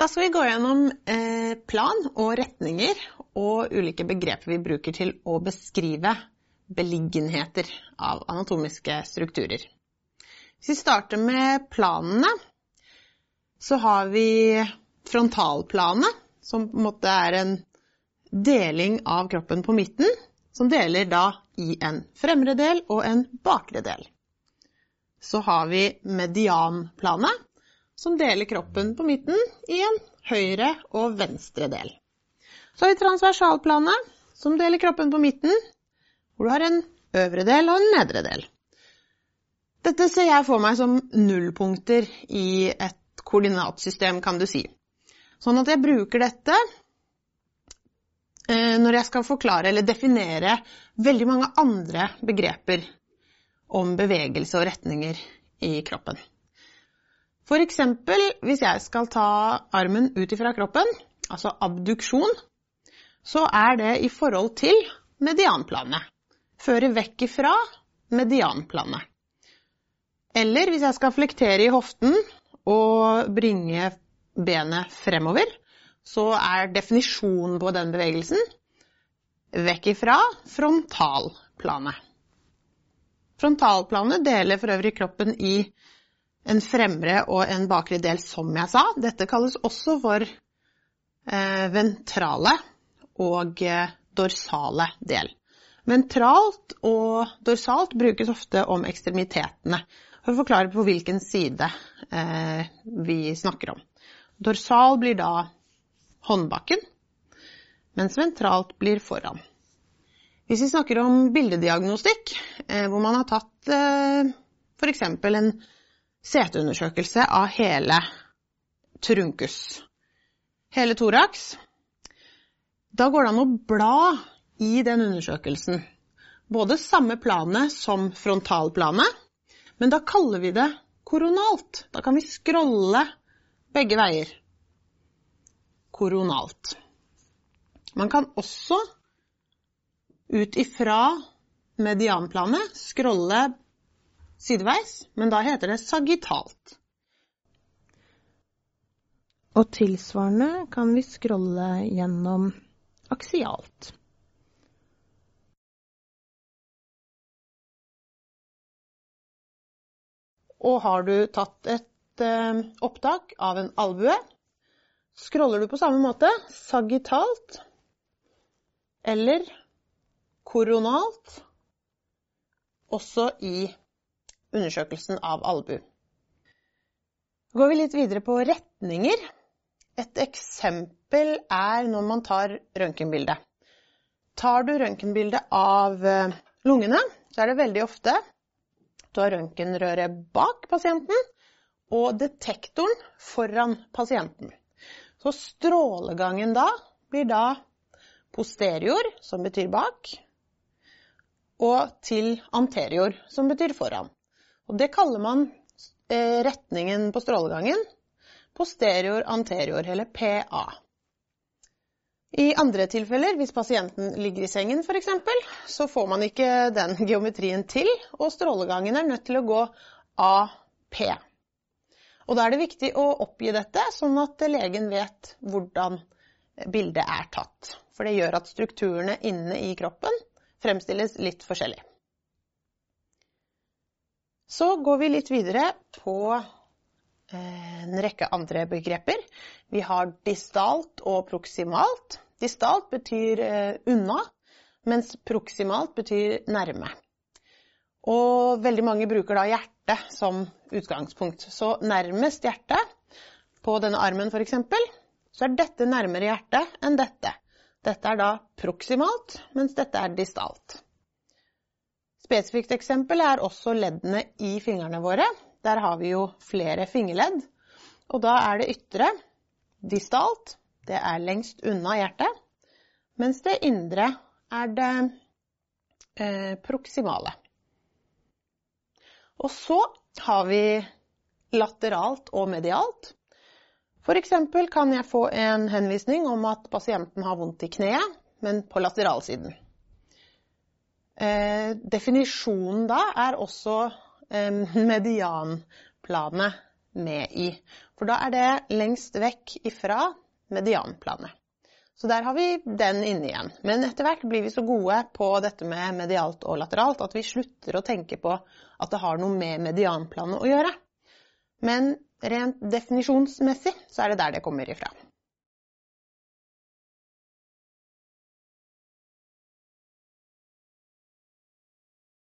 Da skal vi gå gjennom plan og retninger og ulike begreper vi bruker til å beskrive beliggenheter av anatomiske strukturer. Hvis vi starter med planene, så har vi frontalplanet, som på en måte er en deling av kroppen på midten, som deler da i en fremre del og en bakre del. Så har vi medianplanet, som deler kroppen på midten i en høyre og venstre del. Så har vi transversalplanet, som deler kroppen på midten, hvor du har en øvre del og en nedre del. Dette ser jeg for meg som nullpunkter i et koordinatsystem, kan du si. Sånn at jeg bruker dette når jeg skal forklare eller definere veldig mange andre begreper om bevegelse og retninger i kroppen. For eksempel, hvis jeg skal ta armen ut fra kroppen, altså abduksjon, så er det i forhold til medianplanet. Føre vekk ifra medianplanet. Eller hvis jeg skal flektere i hoften og bringe benet fremover, så er definisjonen på den bevegelsen vekk ifra frontalplanet. Frontalplanet deler for øvrig kroppen i en fremre og en bakre del, som jeg sa. Dette kalles også for ventrale og dorsale del. Ventralt og dorsalt brukes ofte om ekstremitetene, for å forklare på hvilken side vi snakker om. Dorsal blir da håndbakken, mens ventralt blir foran. Hvis vi snakker om bildediagnostikk, hvor man har tatt for eksempel en CT-undersøkelse av hele trunkus, hele thorax, da går det an å bla i den undersøkelsen. Både samme planet som frontalplanet, men da kaller vi det koronalt. Da kan vi scrolle begge veier. Koronalt. Man kan også ut ifra medianplanet scrolle sideveis, men da heter det sagittalt. Og tilsvarende kan vi scrolle gjennom aksialt. Og har du tatt et opptak av en albue, scroller du på samme måte sagittalt eller koronalt, også i undersøkelsen av albu. Går vi litt videre på retninger. Et eksempel er når man tar røntgenbilde. Tar du røntgenbilde av lungene, så er det veldig ofte du har røntgenrøret bak pasienten og detektoren foran pasienten. Så strålegangen da blir da posterior, som betyr bak, og til anterior, som betyr foran. Og det kaller man retningen på strålegangen, posterior, anterior, eller PA. I andre tilfeller, hvis pasienten ligger i sengen for eksempel, så får man ikke den geometrien til, og strålegangen er nødt til å gå AP. Og da er det viktig å oppgi dette, sånn at legen vet hvordan bildet er tatt. For det gjør at strukturene inne i kroppen fremstilles litt forskjellig. Så går vi litt videre på en rekke andre begreper. Vi har distalt og proximalt. Distalt betyr unna, mens proximalt betyr nærme. Og veldig mange bruker da hjertet som utgangspunkt. Så nærmest hjertet, på denne armen for eksempel, så er dette nærmere hjertet enn dette. Dette er da proximalt, mens dette er distalt. Spesifikt eksempel er også leddene i fingrene våre. Der har vi jo flere fingerledd, og da er det ytre distalt, det er lengst unna hjertet, mens det indre er det proximale. Og så har vi lateralt og medialt. For eksempel kan jeg få en henvisning om at pasienten har vondt i kneet, men på lateralsiden. Definisjonen da er også medianplanet med i. For da det lengst vekk ifra medianplanet. Så der har vi den inne igjen. Men etter hvert blir vi så gode på dette med medialt og lateralt at vi slutter å tenke på at det har noe med medianplanet å gjøre. Men rent definisjonsmessig så det der det kommer ifra.